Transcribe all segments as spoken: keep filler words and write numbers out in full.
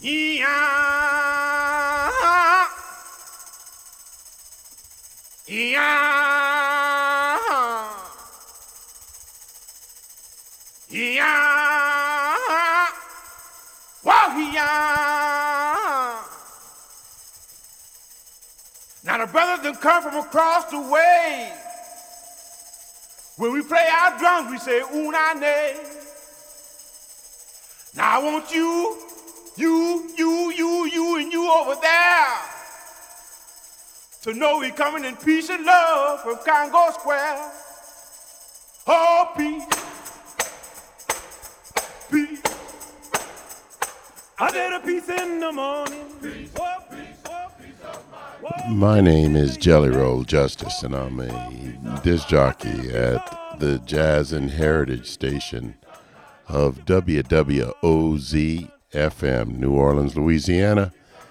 Yeah. Yeah. Yeah. Whoa, yeah. Now the brothers that come from across the way, when we play our drums, we say unane. Now I want you, you, you, you, you, and you over there to know we coming in peace and love from Congo Square. Oh, peace, peace. I did a peace in the morning. Peace, oh, peace, oh, peace of mind. My name is Jelly Roll Justice, and I'm a disc jockey at the Jazz and Heritage Station of W W O Z F M, New Orleans, Louisiana.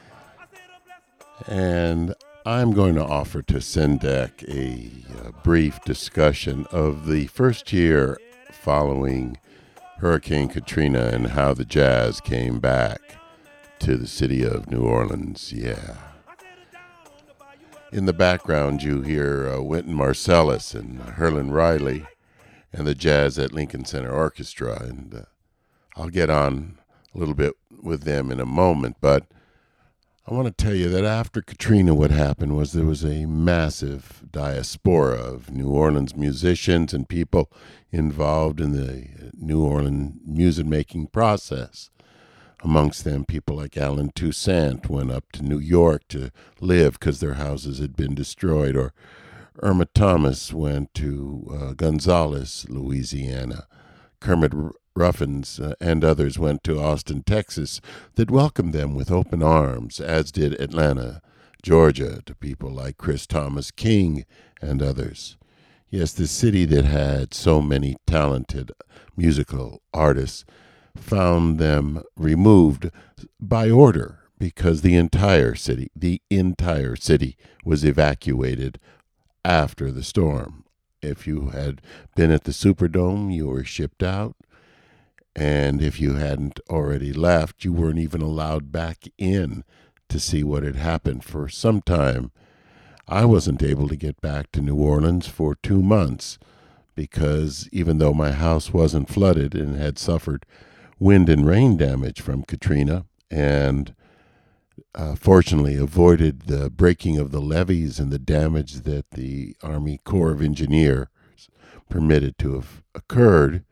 And I'm going to offer to Sendek a, a brief discussion of the first year following Hurricane Katrina and how the jazz came back to the city of New Orleans. Yeah. In the background, you hear uh, Wynton Marsalis and Herlin Riley and the Jazz at Lincoln Center Orchestra. And uh, I'll get on a little bit with them in a moment. But I want to tell you that after Katrina, what happened was there was a massive diaspora of New Orleans musicians and people involved in the New Orleans music-making process. Amongst them, people like Alan Toussaint went up to New York to live because their houses had been destroyed, or Irma Thomas went to uh, Gonzales, Louisiana. Kermit Ruffins uh, and others went to Austin, Texas, that welcomed them with open arms, as did Atlanta, Georgia, to people like Chris Thomas King and others. Yes, the city that had so many talented musical artists found them removed by order because the entire city, the entire city was evacuated after the storm. If you had been at the Superdome, you were shipped out. And if you hadn't already left, you weren't even allowed back in to see what had happened for some time. I wasn't able to get back to New Orleans for two months because even though my house wasn't flooded and had suffered wind and rain damage from Katrina and uh, fortunately avoided the breaking of the levees and the damage that the Army Corps of Engineers permitted to have occurred,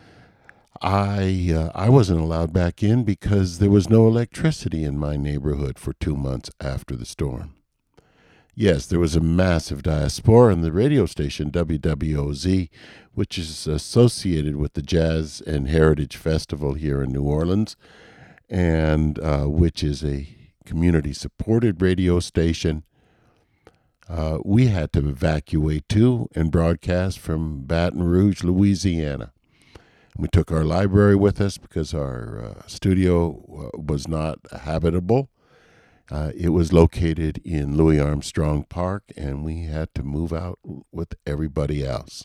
I uh, I wasn't allowed back in because there was no electricity in my neighborhood for two months after the storm. Yes, there was a massive diaspora, and the radio station W W O Z, which is associated with the Jazz and Heritage Festival here in New Orleans, and uh, which is a community-supported radio station, uh, we had to evacuate too and broadcast from Baton Rouge, Louisiana. We took our library with us because our uh, studio uh, was not habitable. Uh, it was located in Louis Armstrong Park, and we had to move out with everybody else.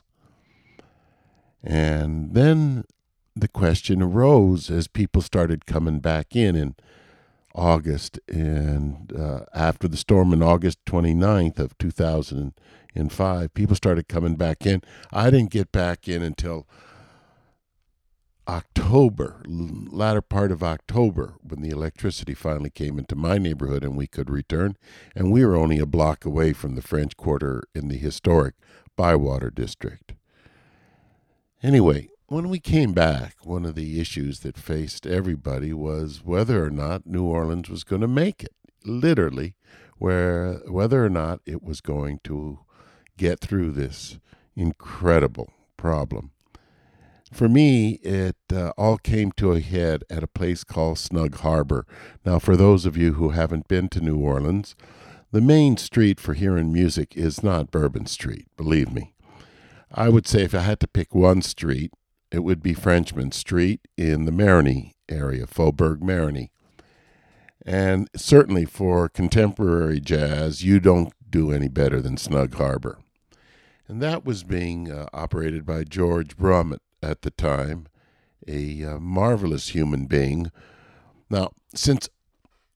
And then the question arose as people started coming back in in August, and uh, after the storm on August twenty-ninth of two thousand five, people started coming back in. I didn't get back in until October, latter part of October, when the electricity finally came into my neighborhood and we could return. And we were only a block away from the French Quarter in the historic Bywater district. Anyway, when we came back, one of the issues that faced everybody was whether or not New Orleans was going to make it, literally, where whether or not it was going to get through this incredible problem. For me, it uh, all came to a head at a place called Snug Harbor. Now, for those of you who haven't been to New Orleans, the main street for hearing music is not Bourbon Street, believe me. I would say if I had to pick one street, it would be Frenchman Street in the Marigny area, Faubourg Marigny. And certainly for contemporary jazz, you don't do any better than Snug Harbor. And that was being uh, operated by George Brummett at the time, a uh, marvelous human being. Now, since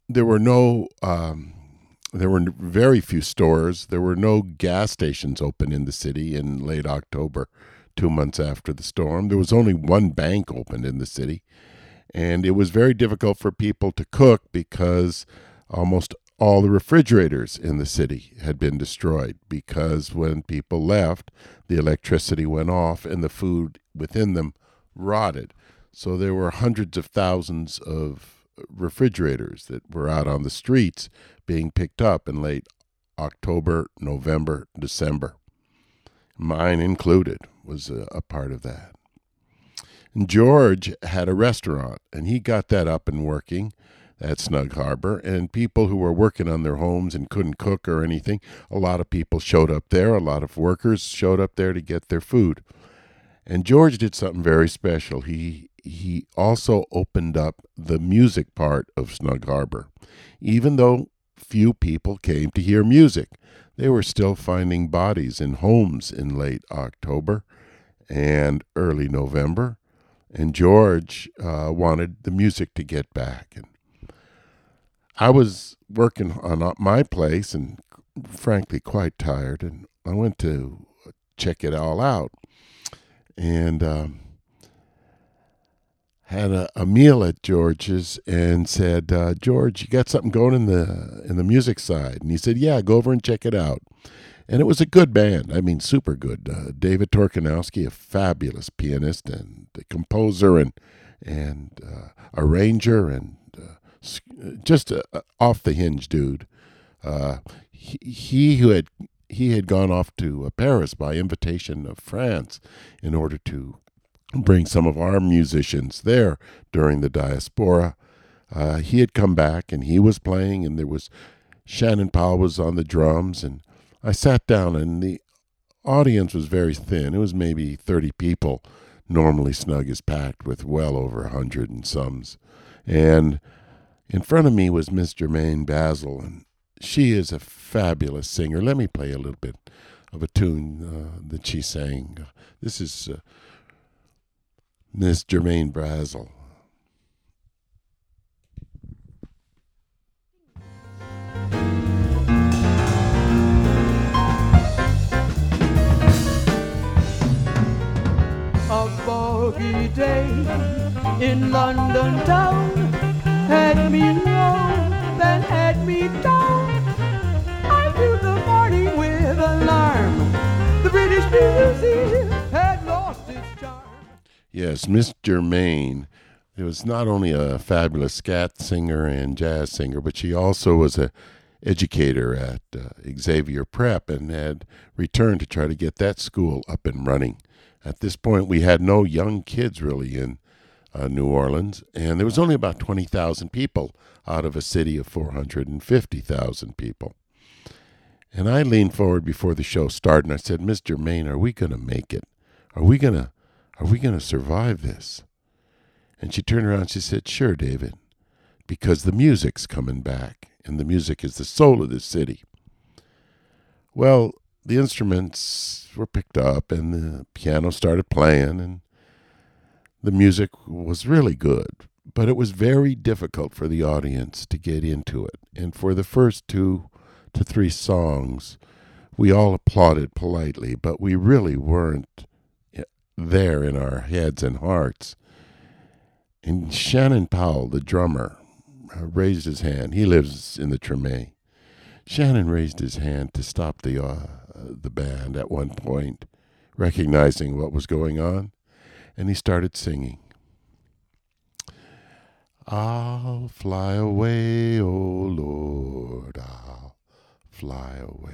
there were no um, there were very few stores. There were no gas stations open in the city in late October, two months after the storm. There was only one bank open in the city, and it was very difficult for people to cook because almost all the refrigerators in the city had been destroyed, because when people left, the electricity went off and the food within them rotted. So there were hundreds of thousands of refrigerators that were out on the streets being picked up in late October, November, December. Mine included was a, a part of that. And George had a restaurant, and he got that up and working at Snug Harbor, and people who were working on their homes and couldn't cook or anything, a lot of people showed up there. A lot of workers showed up there to get their food. And George did something very special. He he also opened up the music part of Snug Harbor. Even though few people came to hear music, they were still finding bodies in homes in late October and early November. And George uh, wanted the music to get back. And I was working on my place and frankly quite tired, and I went to check it all out. And um, had a, a meal at George's and said, uh, George, you got something going in the in the music side? And he said, yeah, go over and check it out. And it was a good band. I mean, super good. Uh, David Torkanowski, a fabulous pianist and a composer and and uh, arranger and uh, just a, a off the hinge dude. Uh, he, he who had he had gone off to uh, Paris by invitation of France in order to bring some of our musicians there during the diaspora. Uh, he had come back and he was playing, and there was Shannon Powell was on the drums, and I sat down, and the audience was very thin. It was maybe thirty people. Normally Snug is packed with well over a hundred and somes. And in front of me was Miss Jermaine Basil, and she is a fabulous singer. Let me play a little bit of a tune uh, that she sang. This is uh, Miss Jermaine Basil. A foggy day in London town had me low, then had me down. I knew the morning with alarm. The British Museum had lost its charm. Yes, Miss Jermaine. It was not only a fabulous scat singer and jazz singer, but she also was a educator at uh, Xavier Prep and had returned to try to get that school up and running. At this point, we had no young kids really in uh, New Orleans, and there was only about twenty thousand people out of a city of four hundred fifty thousand people. And I leaned forward before the show started, and I said, Miss Jermaine, are we going to make it? Are we going to are we going to survive this? And she turned around and she said, sure, David, because the music's coming back, and the music is the soul of the city. Well, the instruments were picked up, and the piano started playing, and the music was really good, but it was very difficult for the audience to get into it. And for the first two to three songs, we all applauded politely, but we really weren't there in our heads and hearts. And Shannon Powell, the drummer, raised his hand. He lives in the Treme. Shannon raised his hand to stop the uh, the band at one point, recognizing what was going on, and he started singing. I'll fly away, oh Lord, I'll fly away.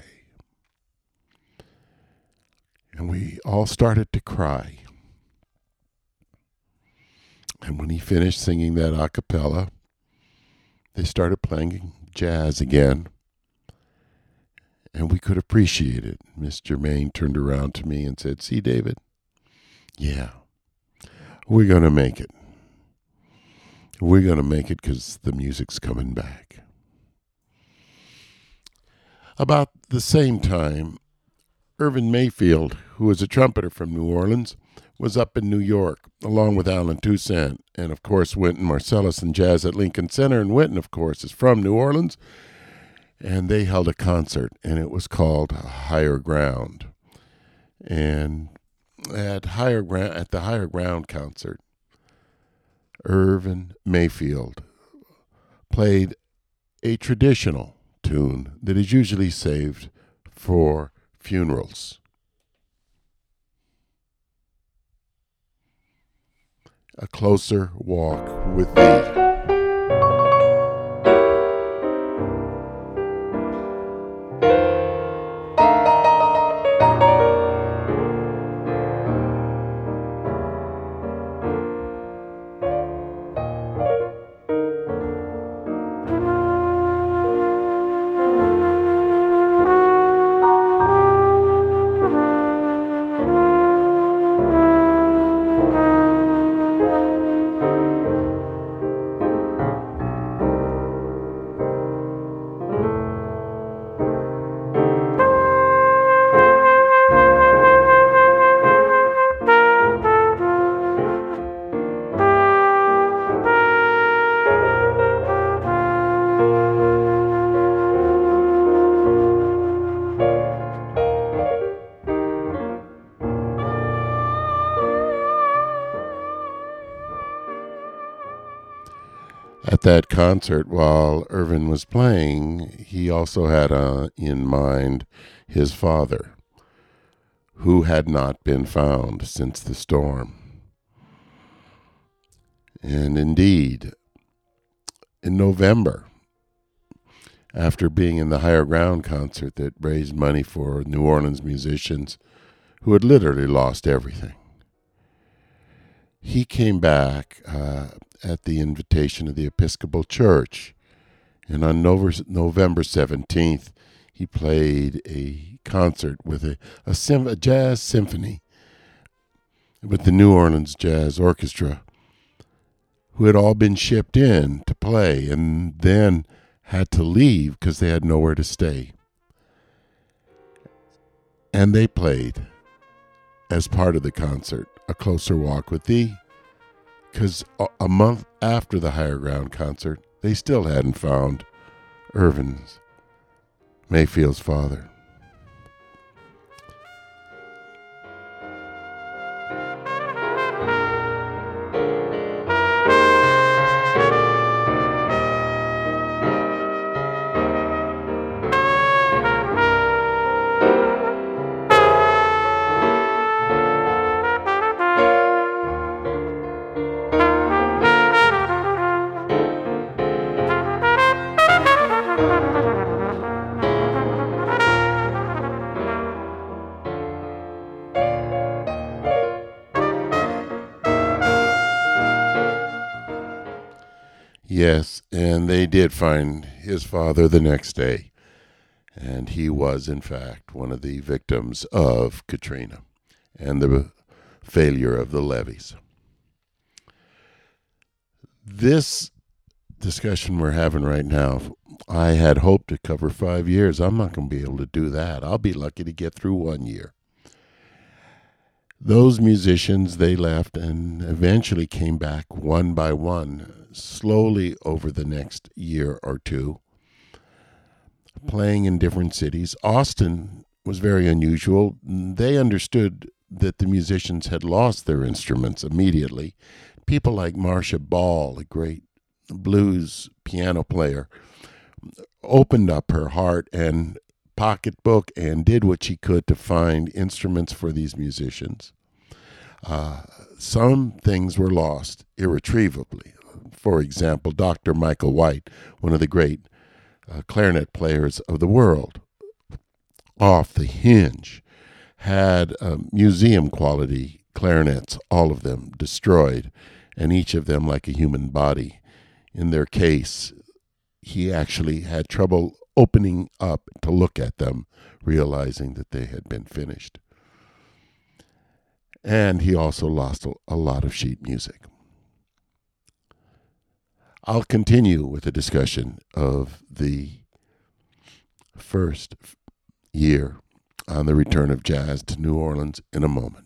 And we all started to cry. And when he finished singing that a cappella, they started playing jazz again. And we could appreciate it. Miss Jermaine turned around to me and said, see, David, yeah, we're going to make it. We're going to make it because the music's coming back. About the same time, Irvin Mayfield, who was a trumpeter from New Orleans, was up in New York, along with Alan Toussaint, and of course Wynton Marsalis and Jazz at Lincoln Center. And Wynton, of course, is from New Orleans, and they held a concert, and it was called Higher Ground. And at Higher Ground, at the Higher Ground concert, Irvin Mayfield played a traditional tune that is usually saved for funerals. A Closer Walk with Thee. At that concert, while Irvin was playing, he also had uh, in mind his father, who had not been found since the storm. And indeed, in November, after being in the Higher Ground concert that raised money for New Orleans musicians who had literally lost everything, he came back uh, at the invitation of the Episcopal Church. And on November seventeenth, he played a concert with a, a, sim- a jazz symphony with the New Orleans Jazz Orchestra, who had all been shipped in to play and then had to leave because they had nowhere to stay. And they played, as part of the concert, A Closer Walk with Thee, because a month after the Higher Ground concert, they still hadn't found Irvin Mayfield's father. Yes, and they did find his father the next day, and he was, in fact, one of the victims of Katrina and the failure of the levees. This discussion we're having right now, I had hoped to cover five years. I'm not going to be able to do that. I'll be lucky to get through one year. Those musicians, they left and eventually came back one by one, slowly over the next year or two, playing in different cities. Austin was very unusual. They understood that the musicians had lost their instruments immediately. People like Marcia Ball, a great blues piano player, opened up her heart and pocketbook and did what she could to find instruments for these musicians. Uh, some things were lost irretrievably. For example, Doctor Michael White, one of the great uh, clarinet players of the world, off the hinge, had uh, museum-quality clarinets, all of them destroyed, and each of them like a human body. In their case, he actually had trouble opening up to look at them, realizing that they had been finished. And he also lost a, a lot of sheet music. I'll continue with a discussion of the first year on the return of jazz to New Orleans in a moment.